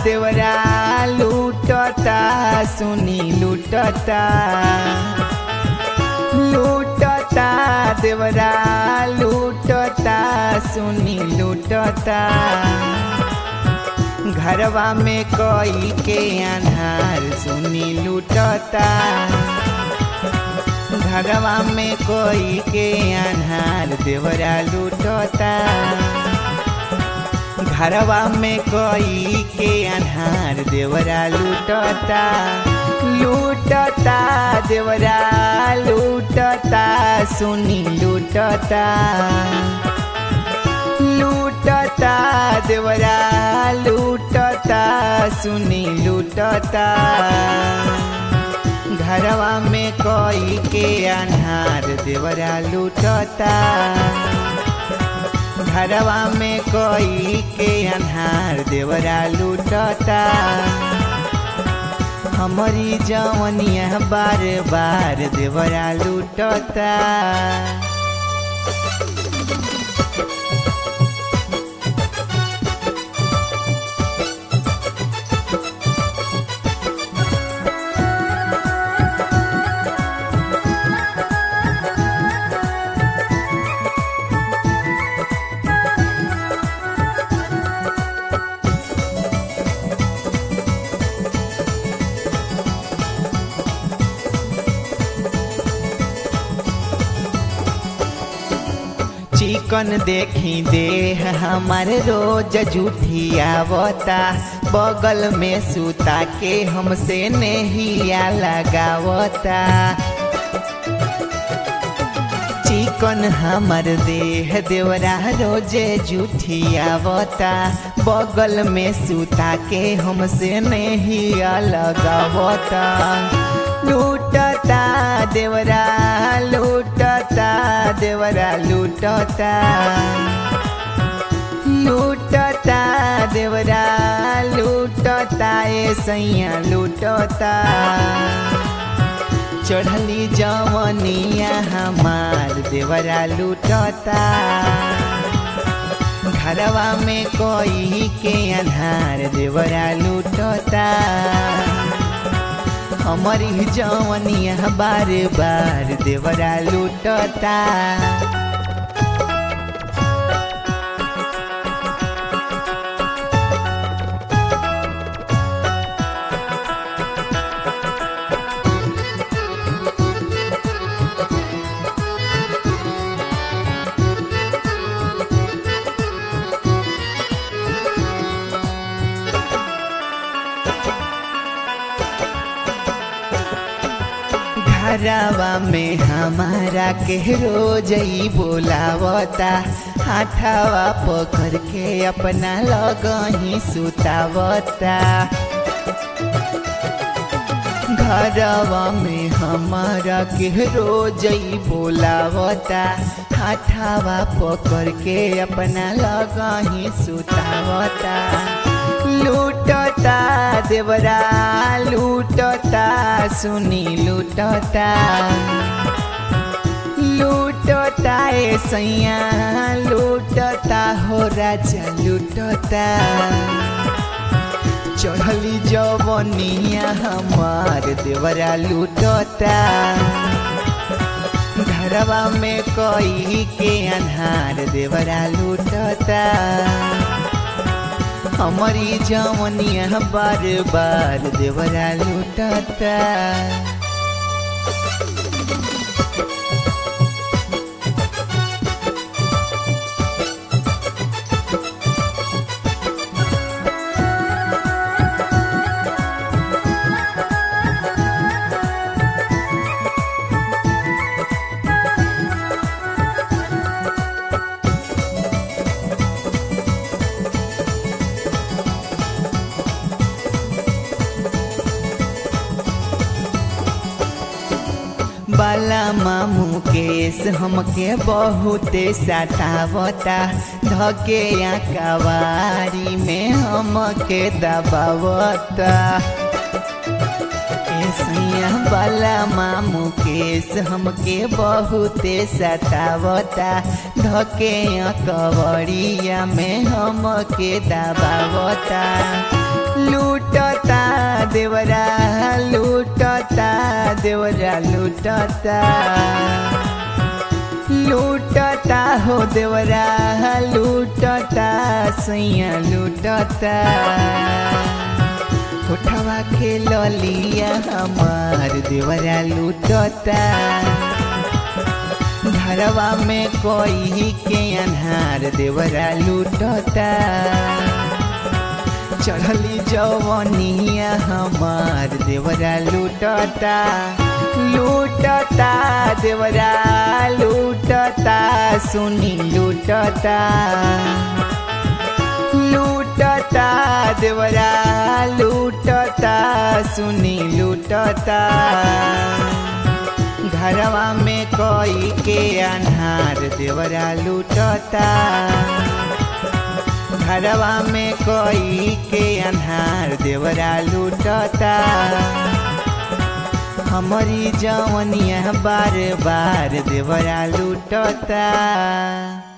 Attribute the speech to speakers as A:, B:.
A: देवरा लूटता सुनी लूटता लूटता देवरा लूटता सुनी लूटता घरवा में कोई के अन्हार सुनी लूटता घरवा में कोई के अन्हार देवरा लूटता घरवा में कोई के अन्हार देवरा लूटता लूटता देवरा लूटता सुनी लूटता लूटता देवरा लूटता सुनी लूटता घरवा में कोई के अन्हार देवरा लूटता घरवा में कोई के अन्हार देवरा लूटता हमारी जवनिया बार बार देवरा लूटता चिकन देखी देह हमार रोज झूठियावता बगल में सुता के हमसे नहिया लगावता चिकन हमार देह देवरा रोजे झूठियावता बगल में सुता के हमसे नहिया लगावता लूटता देवरा लूटता देवरा लूटता लूटता देवरा लूटता ए सैया लूटता चढ़ली जवनिया हमार देवरा लूटता घरवा में कोई के अन्हार देवरा लूटता हमारी जवनिया बार बार देवरा लूटता घरवा में हमारा के रोज ही बोलावता हाथवा पकड़ के अपना लगही सुतावता घरवा में हमारा के रोज ही बोलावता हाथवा पकड़ के अपना लगही सुतावता लूटता देवरा लूटता सुनी लूटता लूटता ए सैया लूटता हो राजा लूटता चढ़ली जवनिया हमार देवरा लूटता घरवा में कोई के अन्हार देवरा लूटता हमारी जवनिया बार बार देवरा लूटता बाला मामू केस हमके बहुते सतावता धके कवारी में हमके दबावता सैया बाला मामू केस हमके बहुते सतावता धके कवड़िया में हमके दबावता देवरा लूटता लूटता हो देवरा लूटता सैया लूटता होठवा के ललिया हमार देवरा लूटता घरवा में कोई के अन्हार देवरा लूटता चढ़ली जवनिया हमार देवरा लूटता लूटता देवरा लूटता सुनी लूटता लूटता देवरा लूटता सुनी लूटता घरवा में कोई के अन्हार देवरा लूटता घरवा में कोई के अन्हार देवरा लूटता हमारी जवनिया बार बार देवरा लूटता।